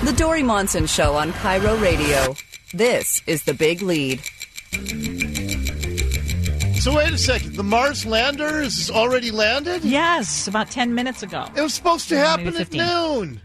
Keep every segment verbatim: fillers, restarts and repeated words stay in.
The Dory Monson Show on Cairo Radio. This is The Big Lead. So wait a second. The Mars lander is already landed? Yes, about ten minutes ago. It was supposed to happen at noon.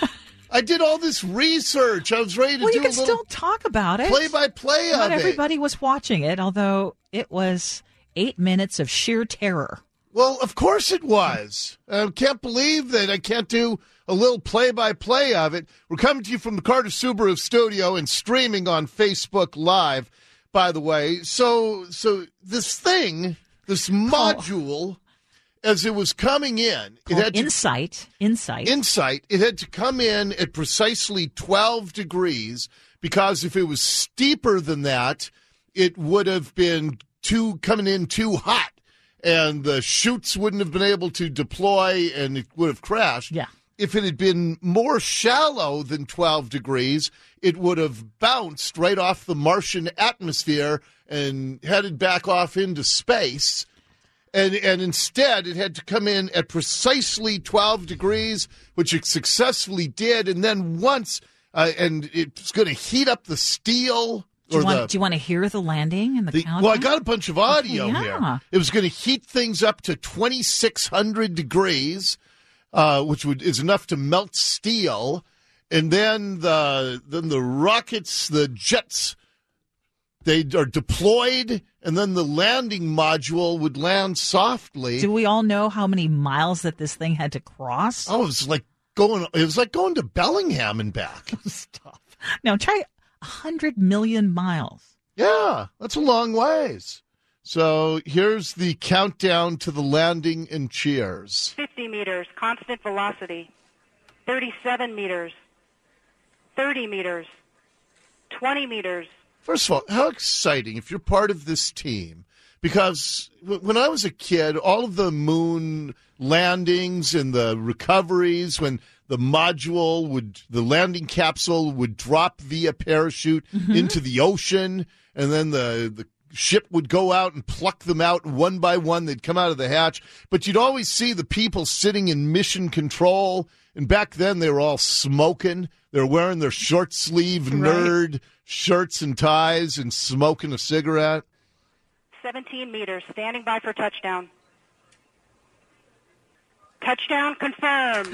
I did all this research. I was ready to well, do you can a little still talk about it. play-by-play of Not it. everybody was watching it, although it was eight minutes of sheer terror. Well, of course it was. I can't believe that I can't do a little play-by-play of it. We're coming to you from the Carter Subaru studio and streaming on Facebook Live, by the way. So so this thing, this module, as it was coming in, it had to, Insight. Insight. Insight. It had to come in at precisely twelve degrees, because if it was steeper than that, it would have been too coming in too hot. And the chutes wouldn't have been able to deploy, and it would have crashed. Yeah. If it had been more shallow than twelve degrees, it would have bounced right off the Martian atmosphere and headed back off into space. And and instead, it had to come in at precisely twelve degrees, which it successfully did. And then once, uh, and it's going to heat up the steel. Do you, or want, the, do you want to hear the landing and the, the countdown? Well, I got a bunch of audio yeah. here. It was going to heat things up to twenty-six hundred degrees, uh, which would is enough to melt steel. And then the then the rockets, the jets, they are deployed, and then the landing module would land softly. Do we all know how many miles that this thing had to cross? Oh, it was like going. It was like going to Bellingham and back. Stop. Now try a hundred million miles. Yeah, that's a long ways. So here's the countdown to the landing and cheers. fifty meters, constant velocity. thirty-seven meters. thirty meters. twenty meters. First of all, how exciting if you're part of this team. Because when I was a kid, all of the moon landings and the recoveries, when the module would, the landing capsule would drop via parachute mm-hmm. into the ocean, and then the, the ship would go out and pluck them out one by one. They'd come out of the hatch. But you'd always see the people sitting in mission control, and back then they were all smoking. They were wearing their short-sleeve nerd right. shirts and ties and smoking a cigarette. seventeen meters, standing by for touchdown. Touchdown confirmed.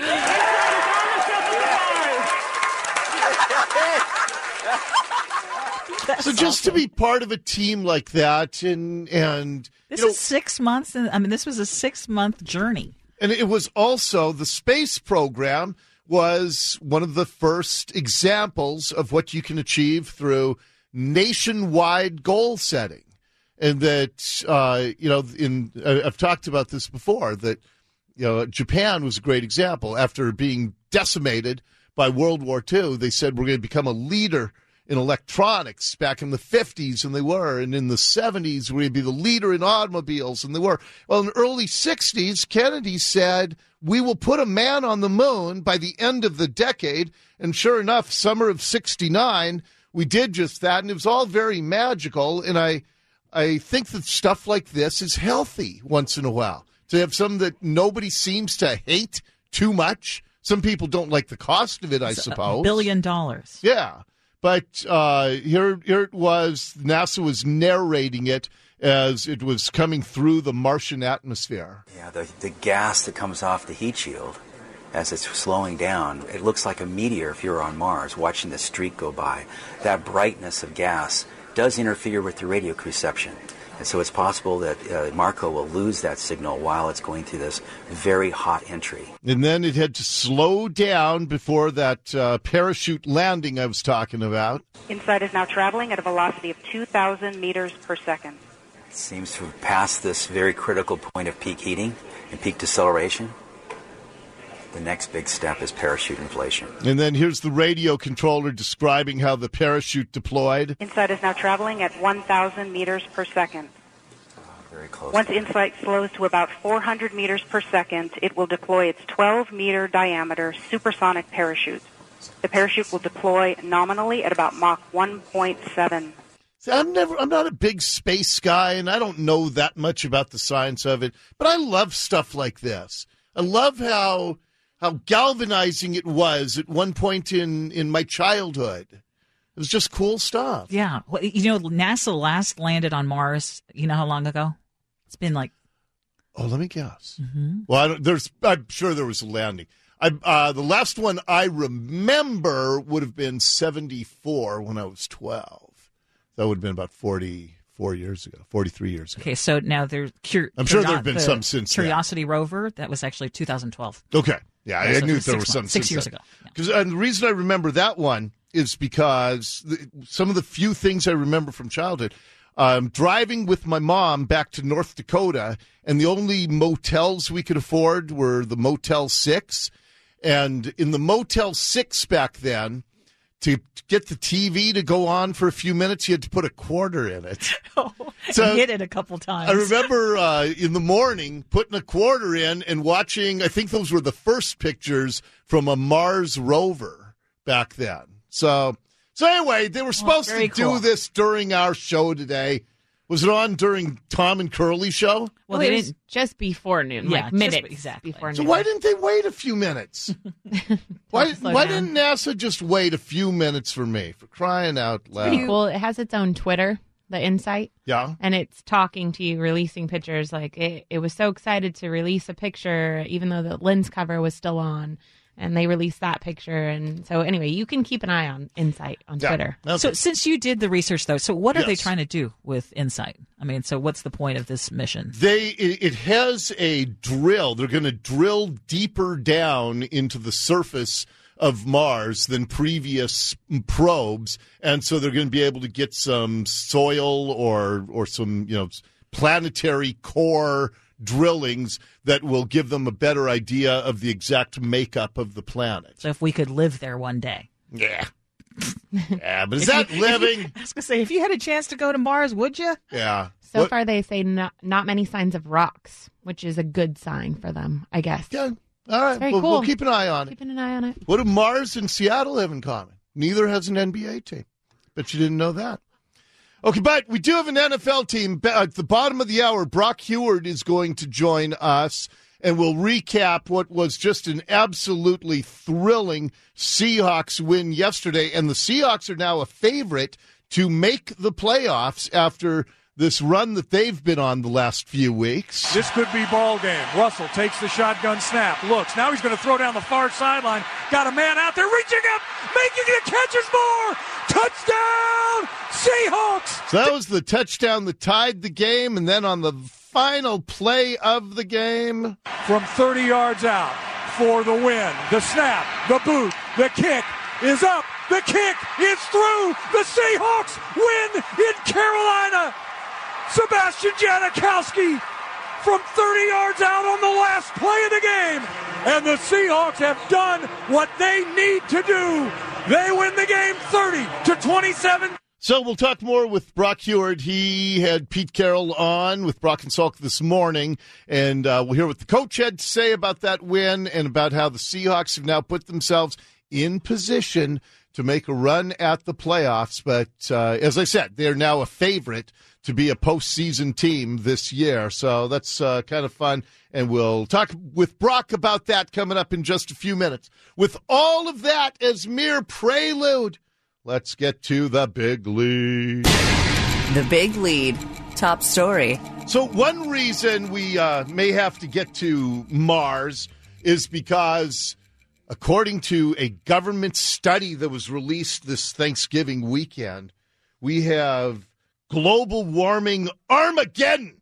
So just to be part of a team like that, and and this you know, is six months. I mean, this was a six-month journey, and it was also the space program was one of the first examples of what you can achieve through nationwide goal setting. And that, uh, you know, in I've talked about this before, that, you know, Japan was a great example. After being decimated by World War Two, they said we're going to become a leader in electronics back in the fifties, and they were. And in the seventies, we're going to be the leader in automobiles, and they were. Well, in the early sixties, Kennedy said, we will put a man on the moon by the end of the decade. And sure enough, summer of sixty-nine, we did just that, and it was all very magical. And I... I think that stuff like this is healthy once in a while. To have some that nobody seems to hate too much. Some people don't like the cost of it, I it's suppose. A billion dollars. Yeah. But uh, here, here it was. NASA was narrating it as it was coming through the Martian atmosphere. Yeah, the, the gas that comes off the heat shield as it's slowing down, it looks like a meteor if you're on Mars watching the streak go by. That brightness of gas does interfere with the radio reception. And so it's possible that uh, Marco will lose that signal while it's going through this very hot entry. And then it had to slow down before that uh, parachute landing I was talking about. Insight is now traveling at a velocity of two thousand meters per second. It seems to have passed this very critical point of peak heating and peak deceleration. The next big step is parachute inflation. And then here's the radio controller describing how the parachute deployed. Insight is now traveling at one thousand meters per second. Oh, very close. Once Insight slows to about four hundred meters per second, it will deploy its twelve meter diameter supersonic parachute. The parachute will deploy nominally at about Mach one point seven. See, I'm never I'm not a big space guy, and I don't know that much about the science of it, but I love stuff like this. I love how how galvanizing it was at one point in, in my childhood. It was just cool stuff. Yeah. Well, you know, NASA last landed on Mars, you know how long ago? It's been like... Oh, let me guess. Mm-hmm. Well, I don't, there's, I'm sure there was a landing. I, uh, the last one I remember would have been seventy-four when I was twelve. That would have been about forty-four years ago, forty-three years ago. Okay, so now there's... Cur- I'm sure there have the been some since Curiosity then. rover, that was actually two thousand twelve. Okay. Yeah, yeah I so knew there was some six since years then. ago. Because yeah. And the reason I remember that one is because the, some of the few things I remember from childhood, um, driving with my mom back to North Dakota, and the only motels we could afford were the Motel six. And in the Motel six back then, to get the T V to go on for a few minutes, you had to put a quarter in it. Oh, so hit it a couple times. I remember uh, in the morning putting a quarter in and watching, I think those were the first pictures from a Mars rover back then. So, so anyway, they were supposed oh, to cool. do this during our show today. Was it on during Tom and Curly's show? Well, Well, they they was didn't. just before noon, Yeah, like just minutes exactly. before So noon. why didn't they wait a few minutes? why Slow why down. didn't NASA just wait a few minutes for me? For crying out loud. Pretty cool. It has its own Twitter, the Insight, Yeah. and it's talking to you, releasing pictures. Like it, it was so excited to release a picture, even though the lens cover was still on, and they released that picture. And so, anyway, you can keep an eye on Insight on Yeah. Twitter. Okay. So since you did the research, though, so what are they Yes. trying to do with InSight? I mean, so what's the point of this mission? They it, it has a drill. They're going to drill deeper down into the surface of Mars than previous probes, and so they're going to be able to get some soil or or some you know planetary core drillings that will give them a better idea of the exact makeup of the planet. So if we could live there one day. Yeah. Yeah, but is If that you- if you- living? I was going to say, if you had a chance to go to Mars, would you? Yeah. So What- far, they say not, not many signs of rocks, which is a good sign for them, I guess. Yeah. All right. very Well, cool. we'll keep an eye on it. Keeping an eye on it. What do Mars and Seattle have in common? Neither has an N B A team. Bet you didn't know that. Okay, but we do have an N F L team. At the bottom of the hour, Brock Huard is going to join us, and we'll recap what was just an absolutely thrilling Seahawks win yesterday. And the Seahawks are now a favorite to make the playoffs after this run that they've been on the last few weeks. This could be ball game. Russell takes the shotgun snap, looks. Now he's going to throw down the far sideline. Got a man out there reaching up, making the catches more. Touchdown, Seahawks. So that was the touchdown that tied the game, and then on the final play of the game, From thirty yards out for the win. The snap, the boot, the kick is up. The kick is through. The Seahawks win in Carolina. Sebastian Janikowski from thirty yards out on the last play of the game. And the Seahawks have done what they need to do. They win the game thirty to twenty-seven. So we'll talk more with Brock Huard. He had Pete Carroll on with Brock and Salk this morning, and uh, we'll hear what the coach had to say about that win and about how the Seahawks have now put themselves in position to make a run at the playoffs. But uh, as I said, they're now a favorite to be a postseason team this year. So that's uh, kind of fun. And we'll talk with Brock about that coming up in just a few minutes. With all of that as mere prelude, let's get to the big lead. The Big Lead. Top story. So one reason we uh, may have to get to Mars is because, according to a government study that was released this Thanksgiving weekend, we have global warming Armageddon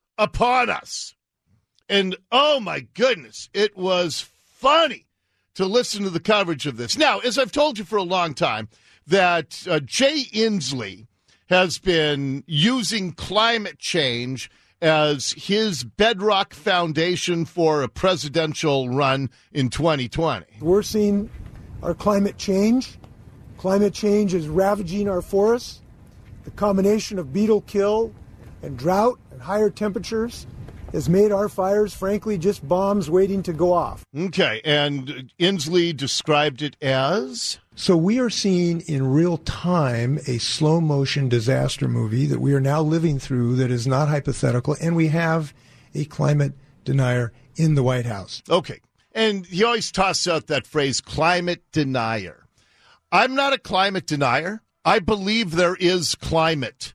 upon us. And, oh, my goodness, it was funny to listen to the coverage of this. Now, as I've told you for a long time, that uh, Jay Inslee has been using climate change as his bedrock foundation for a presidential run in twenty twenty. We're seeing our climate change. Climate change is ravaging our forests. The combination of beetle kill and drought and higher temperatures has made our fires, frankly, just bombs waiting to go off. Okay, and Inslee described it as? So we are seeing in real time a slow motion disaster movie that we are now living through that is not hypothetical, and we have a climate denier in the White House. Okay. And he always tosses out that phrase, climate denier. I'm not a climate denier. I believe there is climate.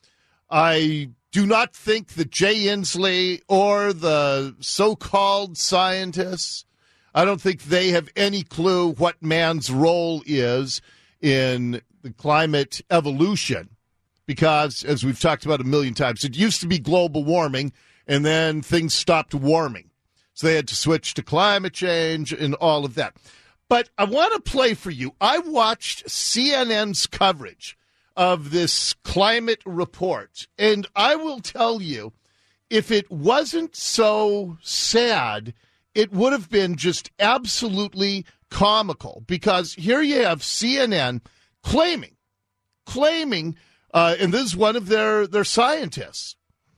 I do not think that Jay Inslee or the so-called scientists, I don't think they have any clue what man's role is in the climate evolution. Because, as we've talked about a million times, it used to be global warming, and then things stopped warming. So they had to switch to climate change and all of that. But I want to play for you. I watched C N N's coverage of this climate report, and I will tell you, if it wasn't so sad, it would have been just absolutely comical. Because here you have C N N claiming, claiming, uh, and this is one of their, their scientists,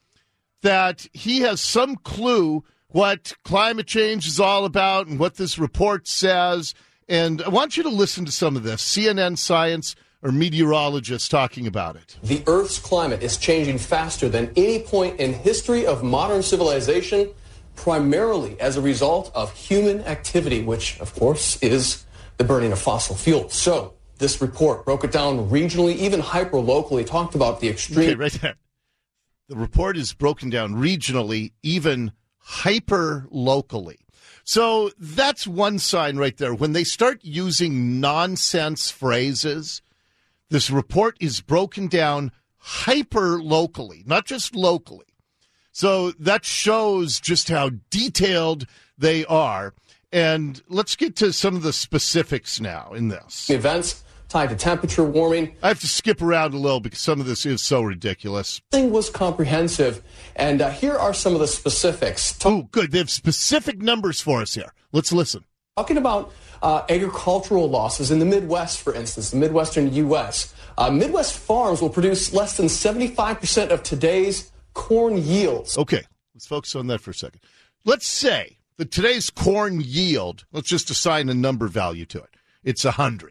that he has some clue what climate change is all about and what this report says. And I want you to listen to some of this. C N N science or meteorologists talking about it. The Earth's climate is changing faster than any point in history of modern civilization, primarily as a result of human activity, which, of course, is the burning of fossil fuels. So this report broke it down regionally, even hyper-locally, talked about the extreme... Okay, right there. The report is broken down regionally, even hyper-locally. So that's one sign right there. When they start using nonsense phrases, this report is broken down hyper-locally, not just locally. So that shows just how detailed they are. And let's get to some of the specifics now in this. Events tied to temperature warming. I have to skip around a little because some of this is so ridiculous. Thing was comprehensive. And uh, here are some of the specifics. Oh, good. They have specific numbers for us here. Let's listen. Talking about uh, agricultural losses in the Midwest, for instance, the Midwestern U S Uh, Midwest farms will produce less than seventy-five percent of today's corn yields. Okay, let's focus on that for a second. Let's say that today's corn yield, let's just assign a number value to it. It's one hundred.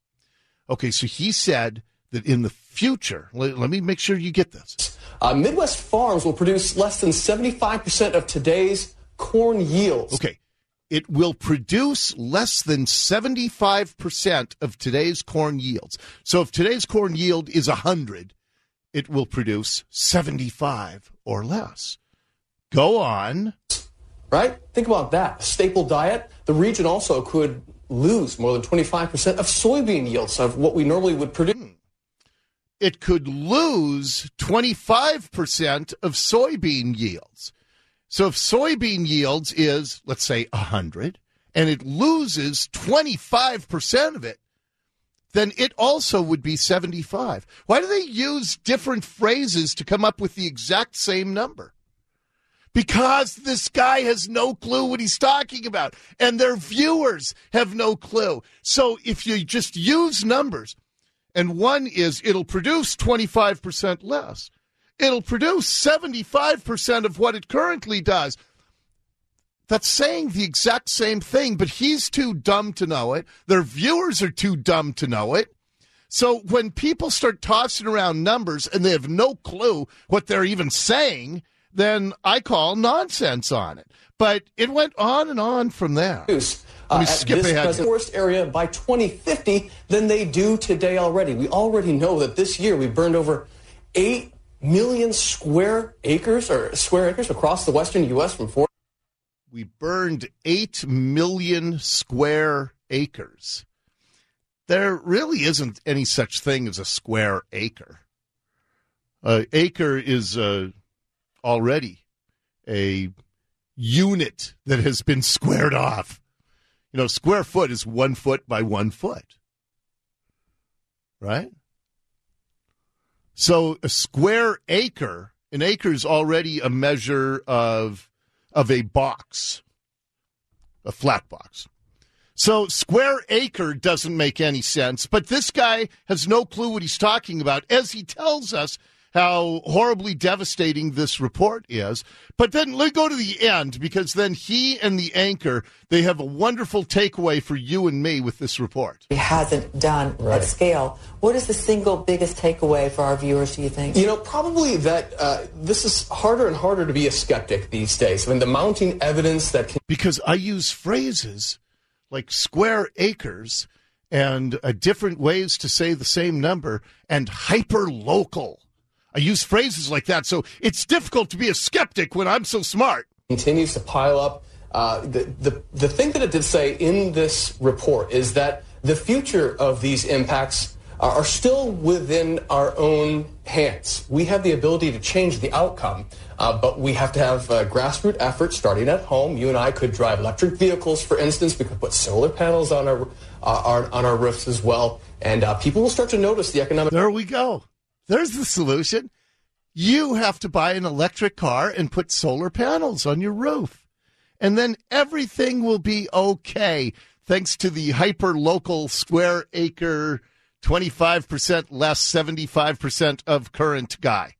Okay, so he said that in the future, let, let me make sure you get this. Uh, Midwest farms will produce less than seventy-five percent of today's corn yields. Okay, it will produce less than seventy-five percent of today's corn yields. So if today's corn yield is one hundred, it will produce seventy-five or less. Go on. Right? Think about that. Staple diet. The region also could lose more than twenty-five percent of soybean yields of what we normally would produce. It could lose twenty-five percent of soybean yields. So if soybean yields is, let's say, one hundred, and it loses twenty-five percent of it, then it also would be seventy-five. Why do they use different phrases to come up with the exact same number? Because this guy has no clue what he's talking about, and their viewers have no clue. So if you just use numbers, and one is it'll produce twenty-five percent less, it'll produce seventy-five percent of what it currently does. That's saying the exact same thing, but he's too dumb to know it. Their viewers are too dumb to know it. So when people start tossing around numbers and they have no clue what they're even saying, then I call nonsense on it. But it went on and on from there. Uh, Let me at skip this ahead. forest area by twenty fifty than they do today already. We already know that this year we burned over eight million square acres or square acres across the western U S from four. We burned eight million square acres. There really isn't any such thing as a square acre. An acre is uh, already a unit that has been squared off. You know, square foot is one foot by one foot. Right? So a square acre, an acre is already a measure of of a box, a flat box. So square acre doesn't make any sense, but this guy has no clue what he's talking about, as he tells us how horribly devastating this report is. But then let's go to the end, because then he and the anchor, they have a wonderful takeaway for you and me with this report. It hasn't done right. at scale. What is the single biggest takeaway for our viewers, do you think? You know, probably that uh, this is harder and harder to be a skeptic these days. I mean, the mounting evidence that can... Because I use phrases like square acres and uh, different ways to say the same number and hyper-local. I use phrases like that, so it's difficult to be a skeptic when I'm so smart. Continues to pile up. Uh, the, the, the thing that it did say in this report is that the future of these impacts are, are still within our own hands. We have the ability to change the outcome, uh, but we have to have uh, grassroots efforts starting at home. You and I could drive electric vehicles, for instance. We could put solar panels on our, uh, our, on our roofs as well, and uh, people will start to notice the economic... There we go. There's the solution. You have to buy an electric car and put solar panels on your roof. And then everything will be okay, thanks to the hyper-local square acre, twenty-five percent less, seventy-five percent of current guy.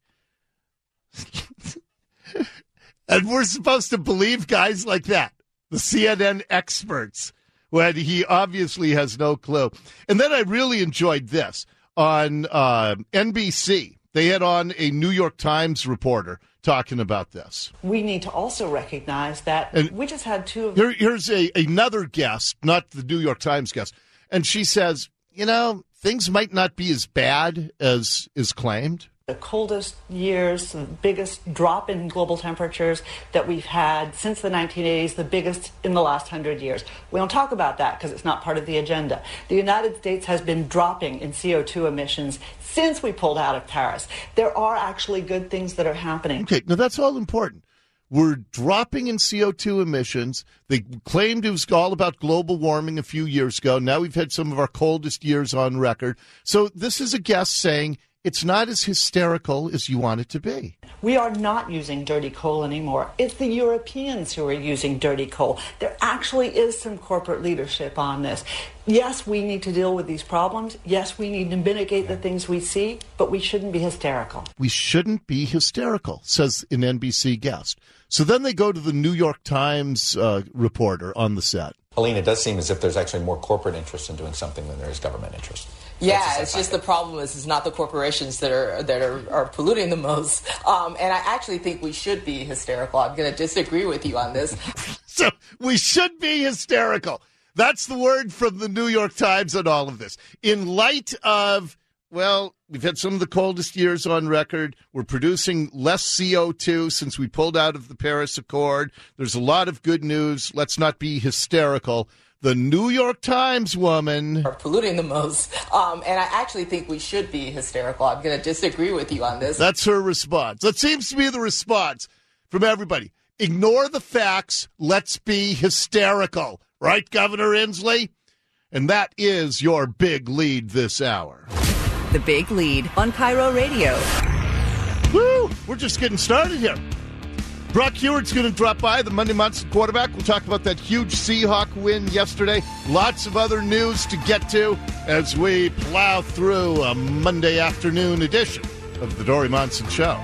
And we're supposed to believe guys like that, the C N N experts, when he obviously has no clue. And then I really enjoyed this. On uh, N B C, they had on a New York Times reporter talking about this. We need to also recognize that and we just had two of here, Here's a, another guest, not the New York Times guest, and she says, you know, things might not be as bad as is claimed. The coldest years, the biggest drop in global temperatures that we've had since the nineteen eighties, the biggest in the last hundred years. We don't talk about that because it's not part of the agenda. The United States has been dropping in C O two emissions since we pulled out of Paris. There are actually good things that are happening. Okay, now that's all important. We're dropping in C O two emissions. They claimed it was all about global warming a few years ago. Now we've had some of our coldest years on record. So this is a guest saying it's not as hysterical as you want it to be. We are not using dirty coal anymore. It's the Europeans who are using dirty coal. There actually is some corporate leadership on this. Yes, we need to deal with these problems. Yes, we need to mitigate the things we see, but we shouldn't be hysterical. We shouldn't be hysterical, says an N B C guest. So then they go to the New York Times uh, reporter on the set. Helene, it does seem as if there's actually more corporate interest in doing something than there is government interest. Yeah, just it's just the problem is it's not the corporations that are that are, are polluting the most. Um, and I actually think we should be hysterical. I'm going to disagree with you on this. So we should be hysterical. That's the word from the New York Times on all of this. In light of, well, we've had some of the coldest years on record. We're producing less C O two since we pulled out of the Paris Accord. There's a lot of good news. Let's not be hysterical. The New York Times woman are polluting the most. Um, and I actually think we should be hysterical. I'm going to disagree with you on this. That's her response. That seems to be the response from everybody. Ignore the facts. Let's be hysterical. Right, Governor Inslee? And that is your big lead this hour. The Big Lead on Cairo Radio. Woo! We're just getting started here. Brock Huard's going to drop by, the Monday Monster quarterback. We'll talk about that huge Seahawk win yesterday. Lots of other news to get to as we plow through a Monday afternoon edition of the Dory Monson Show.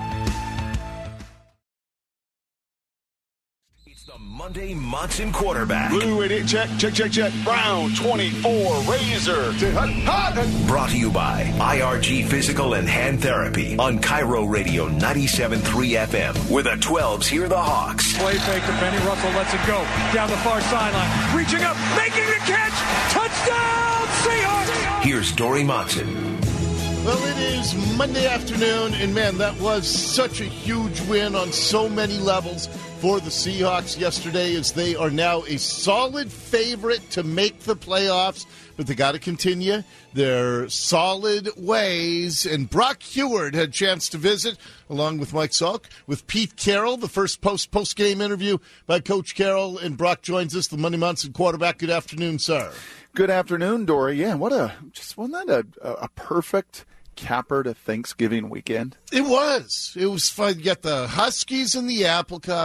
It's the Monday Monson quarterback. Blue eighty, check, check, check, check. Brown twenty-four, Razor. Hot, hot. Brought to you by I R G Physical and Hand Therapy on Cairo Radio ninety-seven point three F M, where the twelves hear the Hawks. Play fake to Benny Russell, lets it go down the far sideline, reaching up, making the catch, touchdown Seahawks. Here's Dory Monson. Well, it is Monday afternoon, and man, that was such a huge win on so many levels for the Seahawks yesterday, as they are now a solid favorite to make the playoffs, but they got to continue their solid ways. And Brock Huard had a chance to visit, along with Mike Salk, with Pete Carroll, the first post post game interview by Coach Carroll, and Brock joins us, the Monday Monson quarterback. Good afternoon, sir. Good afternoon, Dory. Yeah, what a just wasn't that a, a perfect capper to Thanksgiving weekend? It was. It was fun. You got the Huskies in the Apple Cup.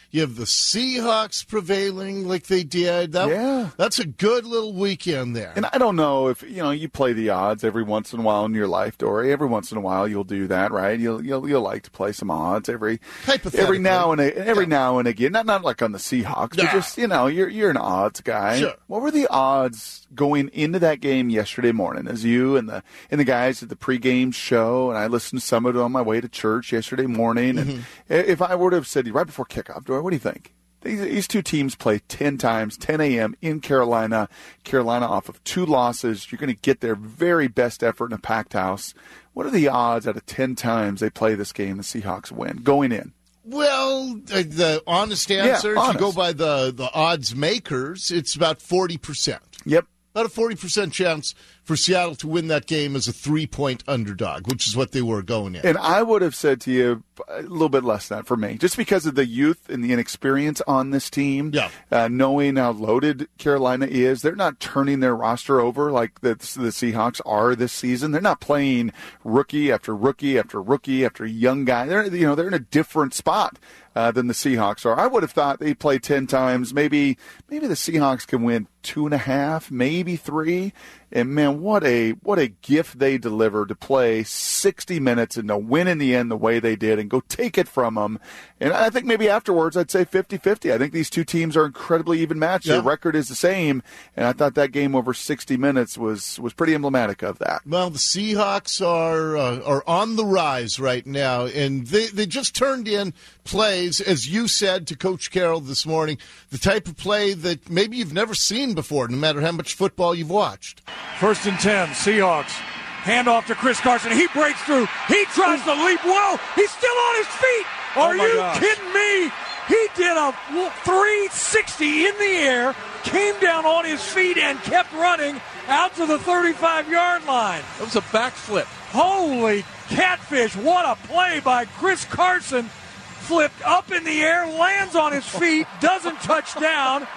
You have the Seahawks prevailing like they did. That, yeah. That's a good little weekend there. And I don't know if, you know, you play the odds every once in a while in your life, Dory. Every once in a while you'll do that, right? You'll you'll, you'll like to play some odds every every now and a, every yeah. now and again. Not not like on the Seahawks, nah. but just, you know, you're you're an odds guy. Sure. What were the odds going into that game yesterday morning as you and the and the guys at the pregame show, and I listened to some of it on my way to church yesterday morning, and mm-hmm. if I were to have said right before kickoff, Dory, what do you think? These, these two teams play ten times, ten a.m. in Carolina. Carolina off of two losses. You're going to get their very best effort in a packed house. What are the odds out of ten times they play this game the Seahawks win going in? Well, the honest answer, yeah, honest. if you go by the, the odds makers, it's about forty percent. Yep. About a forty percent chance for Seattle to win that game as a three-point underdog, which is what they were going in. And I would have said to you a little bit less than that for me, just because of the youth and the inexperience on this team. Yeah. Uh, knowing how loaded Carolina is, they're not turning their roster over like the, the Seahawks are this season. They're not playing rookie after rookie after rookie after young guy. They're you know they're in a different spot uh, than the Seahawks are. I would have thought they play ten times. Maybe maybe the Seahawks can win two and a half, maybe three. And, man, what a what a gift they delivered to play sixty minutes and to win in the end the way they did and go take it from them. And I think maybe afterwards I'd say fifty-fifty. I think these two teams are incredibly even matched. Yeah. Their record is the same, and I thought that game over sixty minutes was, was pretty emblematic of that. Well, the Seahawks are uh, are on the rise right now, and they, they just turned in plays, as you said to Coach Carroll this morning, the type of play that maybe you've never seen before, no matter how much football you've watched. First and ten, Seahawks. Hand off to Chris Carson. He breaks through. He tries to leap. Whoa! He's still on his feet. Are oh you gosh. kidding me? He did a three sixty in the air, came down on his feet, and kept running out to the thirty-five-yard line. That was a backflip. Holy catfish. What a play by Chris Carson. Flipped up in the air, lands on his feet, doesn't touch down.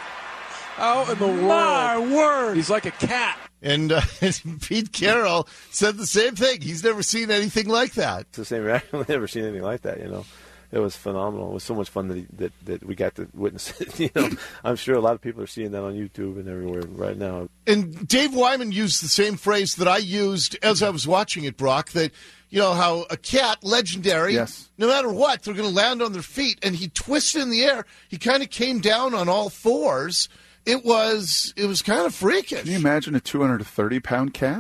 How in the world? My word. He's like a cat. And uh, Pete Carroll said the same thing. He's never seen anything like that. It's the same reaction. I've never seen anything like that, you know. It was phenomenal. It was so much fun that, he, that that we got to witness it. You know, I'm sure a lot of people are seeing that on YouTube and everywhere right now. And Dave Wyman used the same phrase that I used as I was watching it, Brock, that, you know, how a cat, legendary, yes. no matter what, they're going to land on their feet. And he twisted in the air. He kind of came down on all fours. It was it was kind of freakish. Can you imagine a two hundred thirty pound cat?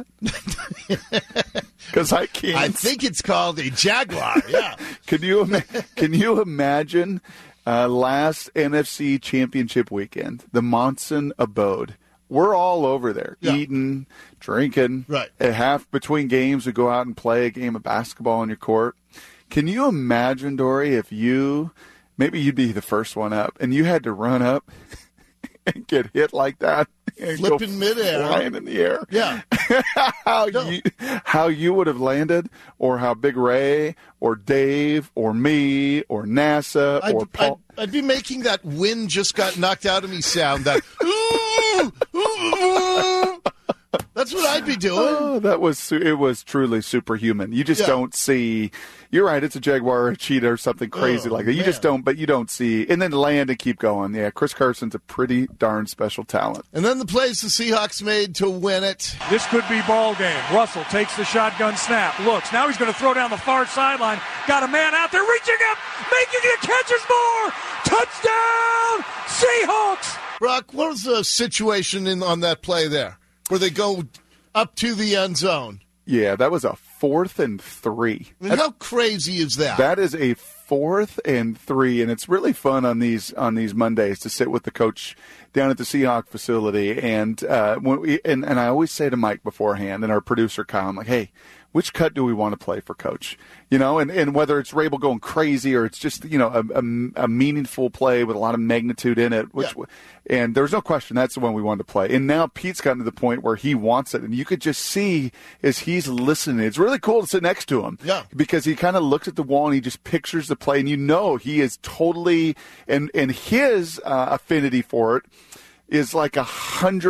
Because I can't. I think it's called a jaguar, yeah. Can you, ima- can you imagine uh, last N F C Championship weekend, the Monson Abode? We're all over there, yeah. eating, drinking. Right. At half between games, we go out and play a game of basketball on your court. Can you imagine, Dory, if you, maybe you'd be the first one up, and you had to run up and get hit like that, and flipping go midair, flying in the air. Yeah, how no. you how you would have landed, or how Big Ray, or Dave, or me, or NASA, I'd, or Paul. I'd, I'd be making that wind just got knocked out of me sound. That ooh, ooh, that's what I'd be doing. Oh, that was it was truly superhuman. You just yeah. don't see. You're right. It's a jaguar or a cheetah or something crazy oh, like that. You man. just don't. But you don't see. And then land and keep going. Yeah, Chris Carson's a pretty darn special talent. And then the plays the Seahawks made to win it. This could be ball game. Russell takes the shotgun snap. Looks. Now he's going to throw down the far sideline. Got a man out there reaching up, making it, catches more. Touchdown, Seahawks. Brock, what was the situation in on that play there, where they go up to the end zone? Yeah, that was a fourth and three. I mean, how crazy is that? That is a fourth and three, and it's really fun on these on these Mondays to sit with the coach down at the Seahawk facility. And uh, when we, and, and I always say to Mike beforehand and our producer Kyle, I'm like, hey, which cut do we want to play for Coach? You know, and, and whether it's Rabel going crazy or it's just, you know, a, a, a meaningful play with a lot of magnitude in it. Which, yeah. And there's no question that's the one we wanted to play. And now Pete's gotten to the point where he wants it. And you could just see as he's listening. It's really cool to sit next to him. Yeah. Because he kind of looks at the wall and he just pictures the play. And you know he is totally, and, and his uh, affinity for it is like a hundred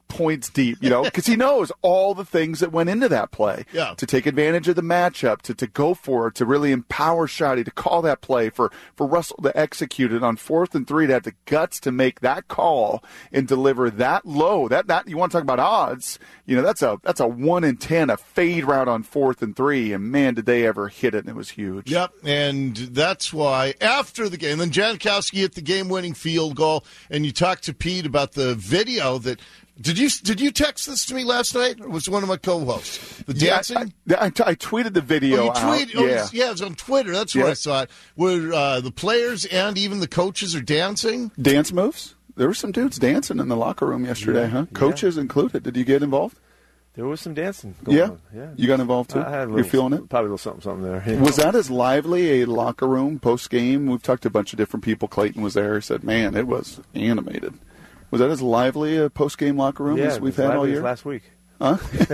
points deep, you know, because he knows all the things that went into that play. Yeah. To take advantage of the matchup, to, to go for it, to really empower Shotty, to call that play, for, for Russell to execute it on fourth and three, to have the guts to make that call and deliver that low. That that you want to talk about odds? You know, that's a that's a one in ten, a fade route on fourth and three, and man, did they ever hit it, and it was huge. Yep, and that's why after the game, then Janikowski hit the game-winning field goal, and you talked to Pete about the video that. Did you did you text this to me last night, or was it one of my co-hosts? The dancing? Yeah, I, I, I tweeted the video oh, you out. tweeted, oh, yeah. yeah, it was on Twitter. That's yeah. where I saw it. Where uh, the players and even the coaches are dancing. Dance moves? There were some dudes dancing in the locker room yesterday, yeah. huh? Coaches yeah. included. Did you get involved? There was some dancing going yeah? on. Yeah. You got involved, too? I had a little, You're feeling it? Probably a little something, something there. Yeah. Was that as lively a locker room post-game? We've talked to a bunch of different people. Clayton was there. He said, man, it was animated. Was that as lively a post-game locker room yeah, as we've had all year? Last week. Huh?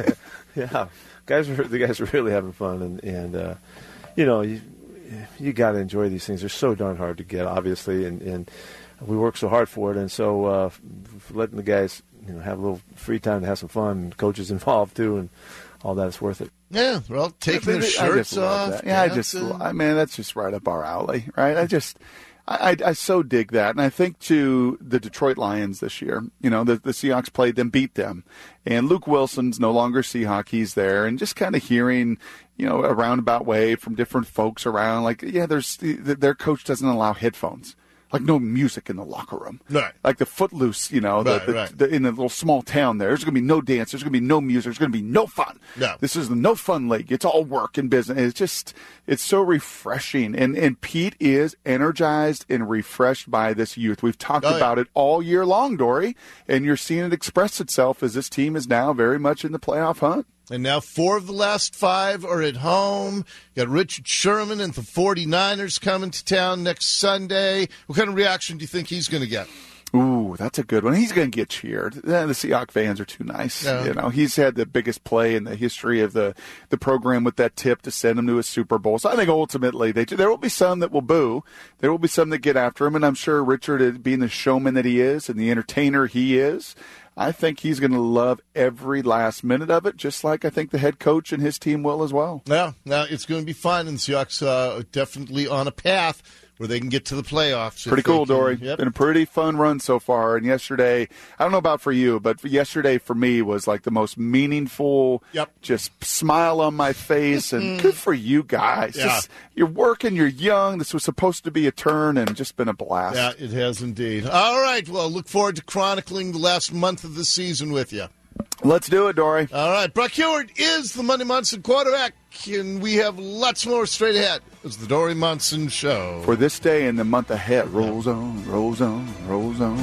yeah, guys, are, the guys are really having fun, and and uh, you know, you you got to enjoy these things. They're so darn hard to get, obviously, and, and we work so hard for it, and so uh, letting the guys, you know, have a little free time to have some fun, and coaches involved too, and all that is worth it. Yeah, well, taking their shirts off. Yeah, I just, I mean, that's just right up our alley, right? I just. I, I, I so dig that, and I think to the Detroit Lions this year, you know, the, the Seahawks played them, beat them, and Luke Wilson's no longer Seahawk, he's there, and just kind of hearing, you know, a roundabout way from different folks around, like, yeah, there's their coach doesn't allow headphones. Like no music in the locker room. Right. Like the Footloose, you know, right, the, the, right. the, in a little small town there. There's going to be no dance. There's going to be no music. There's going to be no fun. No. This is the no fun league. It's all work and business. It's just, it's so refreshing. And, and Pete is energized and refreshed by this youth. We've talked oh, about yeah. it all year long, Dory, and you're seeing it express itself as this team is now very much in the playoff hunt. And now four of the last five are at home. You got Richard Sherman and the forty-niners coming to town next Sunday. What kind of reaction do you think he's going to get? Ooh, that's a good one. He's going to get cheered. The Seahawks fans are too nice. Yeah. You know, he's had the biggest play in the history of the, the program with that tip to send him to a Super Bowl. So I think ultimately they there will be some that will boo. There will be some that get after him. And I'm sure Richard, being the showman that he is and the entertainer he is, I think he's going to love every last minute of it, just like I think the head coach and his team will as well. Yeah, now it's going to be fun, and the Seahawks uh, are definitely on a path where they can get to the playoffs. Pretty cool, can, Dory. Yep. Been a pretty fun run so far. And yesterday, I don't know about for you, but yesterday for me was like the most meaningful, yep. just smile on my face. And good for you guys. Yeah. Just, you're working, you're young. This was supposed to be a turn and just been a blast. Yeah, it has indeed. All right, well, look forward to chronicling the last month of the season with you. Let's do it, Dory. All right, Brock Heward is the Monday Munson quarterback, and we have lots more straight ahead. It's the Dory Munson Show. For this day and the month ahead, rolls on, rolls on, rolls on.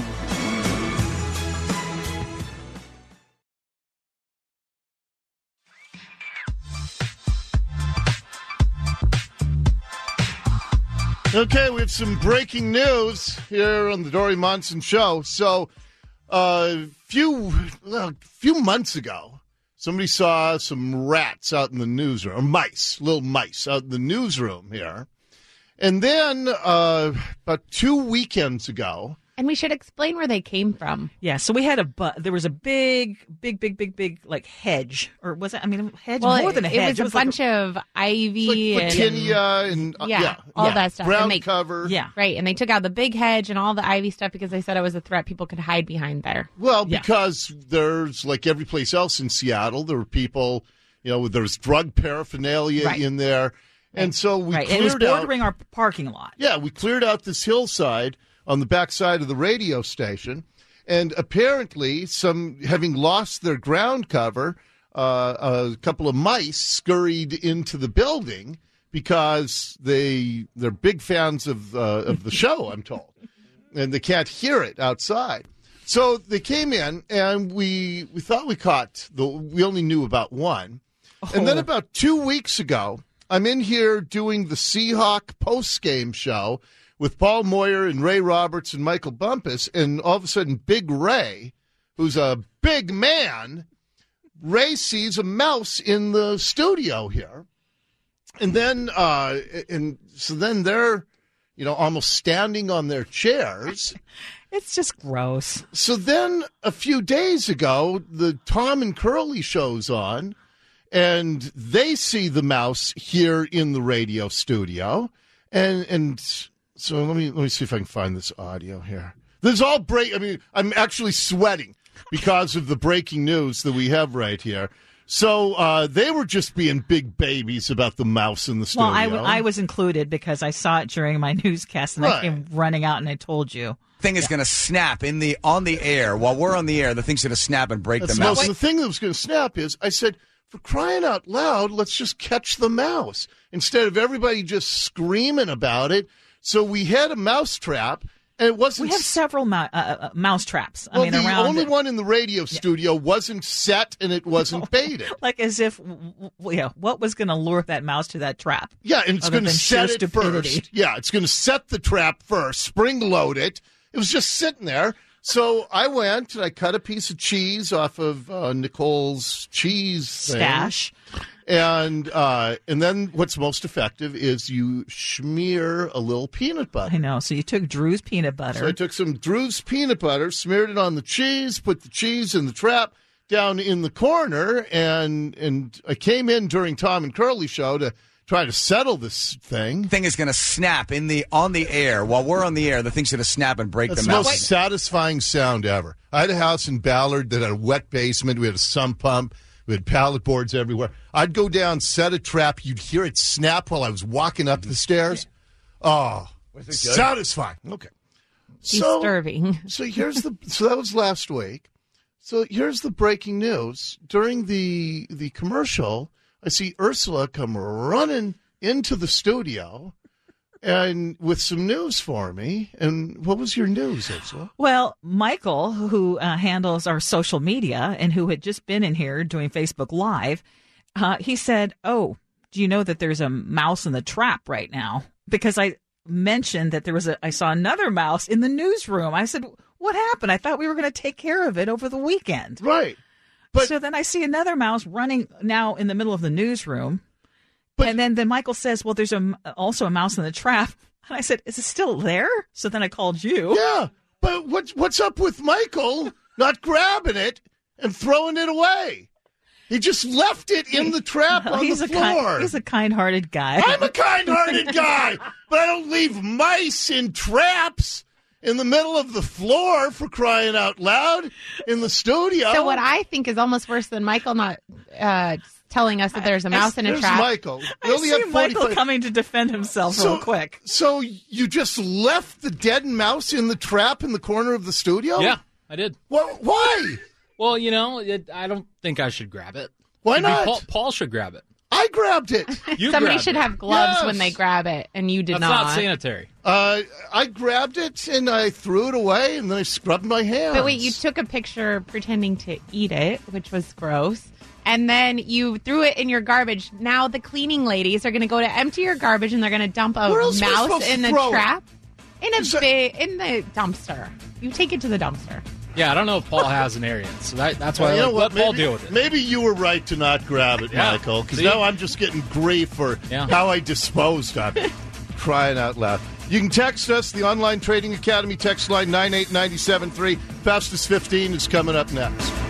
Okay, we have some breaking news here on the Dory Munson Show. So, a uh, few well, few months ago, somebody saw some rats out in the newsroom, or mice, little mice out in the newsroom here. And then uh, about two weekends ago, and we should explain where they came from. Yeah, so we had a bu- there was a big, big, big, big, big like hedge, or was it? I mean, hedge well, more than a it hedge. Was it was a bunch like a, of ivy, like Platinia and, and uh, yeah, yeah, all yeah. that stuff. Ground and they, cover, yeah, right. And they took out the big hedge and all the ivy stuff because they said it was a threat. People could hide behind there. Well, yeah. because there's like every place else in Seattle, there were people, you know, there's drug paraphernalia right. in there. And so we right. cleared and it was bordering out, our parking lot. Yeah, we cleared out this hillside on the backside of the radio station, and apparently, some having lost their ground cover, uh, a couple of mice scurried into the building because they they're big fans of uh, of the show, I'm told, and they can't hear it outside. So they came in, and we we thought we caught the. We only knew about one, oh. and then about two weeks ago, I'm in here doing the Seahawk post-game show with Paul Moyer and Ray Roberts and Michael Bumpus, and all of a sudden, Big Ray, who's a big man, Ray sees a mouse in the studio here, and then, uh, and so then they're, you know, almost standing on their chairs, It's just gross. So then a few days ago, the Tom and Curly show's on, and they see the mouse here in the radio studio. And and so let me let me see if I can find this audio here. There's all break. I mean, I'm actually sweating because of the breaking news that we have right here. So uh, they were just being big babies about the mouse in the studio. Well, I, w- I was included because I saw it during my newscast, and Right. I came running out and I told you. Thing is going to snap in the on the air while we're on the air. The thing's going to snap and break That's the mouse. most- the thing that was going to snap is I said, for crying out loud, let's just catch the mouse instead of everybody just screaming about it. So we had a mouse trap, and it wasn't. We have several mou- uh, uh, mouse traps. I well, mean, the around only it. one in the radio studio wasn't set and it wasn't baited. Like as if, w- w- yeah, what was going to lure that mouse to that trap? Yeah, and it's other going to than set sheer it stupidity? first. Yeah, it's going to set the trap first, spring load it. It was just sitting there. So I went and I cut a piece of cheese off of uh, Nicole's cheese thing. Stash. And uh, and then what's most effective is you smear a little peanut butter. I know. So you took Drew's peanut butter. So I took some Drew's peanut butter, smeared it on the cheese, put the cheese in the trap down in the corner, and and I came in during Tom and Curly show to try to settle this thing. Thing is going to snap in the on the air while we're on the air. The thing's going to snap and break That's the the mouse. most satisfying sound ever. I had a house in Ballard that had a wet basement. We had a sump pump. We had pallet boards everywhere. I'd go down, set a trap. You'd hear it snap while I was walking up the stairs. Oh, Was it good? satisfying. Okay. Disturbing. So, so here's the. So that was last week. So here's the breaking news. During the the commercial, I see Ursula come running into the studio, and with some news for me. And what was your news, Ursula? Well, Michael, who uh, handles our social media and who had just been in here doing Facebook Live, uh, he said, oh, do you know that there's a mouse in the trap right now? Because I mentioned that there was a, I saw another mouse in the newsroom. I said, what happened? I thought we were going to take care of it over the weekend. Right. But so then I see another mouse running now in the middle of the newsroom. But, and then, then Michael says, well, there's a, also a mouse in the trap. And I said, is it still there? So then I called you. Yeah, but what's, what's up with Michael not grabbing it and throwing it away? He just left it in the trap on he's the a floor. Kind, he's a kind-hearted guy. I'm a kind-hearted guy, but I don't leave mice in traps in the middle of the floor, for crying out loud, in the studio. So what I think is almost worse than Michael not uh, telling us that there's a mouse in a There's trap. Michael. We I only see have Michael forty-five coming to defend himself So- real quick. So you just left the dead mouse in the trap in the corner of the studio? Yeah, I did. Well, why? Well, you know, it, I don't think I should grab it. Why Maybe not? Paul, Paul should grab it. I grabbed it. You Somebody grabbed should it. have gloves Yes. when they grab it, and you did That's not. not sanitary. Uh, I grabbed it and I threw it away and then I scrubbed my hands. But wait, you took a picture pretending to eat it, which was gross. And then you threw it in your garbage. Now the cleaning ladies are going to go to empty your garbage and they're going to dump a Where else am I mouse supposed to in the throw it? trap. In a Is that- big, in the dumpster. You take it to the dumpster. Yeah, I don't know if Paul has an area, so that, that's why Well, I you know like, what? let Paul Maybe- deal with it. Maybe you were right to not grab it, Yeah. Michael, because See? now I'm just getting grief for Yeah. how I disposed of it. Crying out loud. You can text us, the Online Trading Academy text line nine eight nine seven three. Fastest fifteen is coming up next.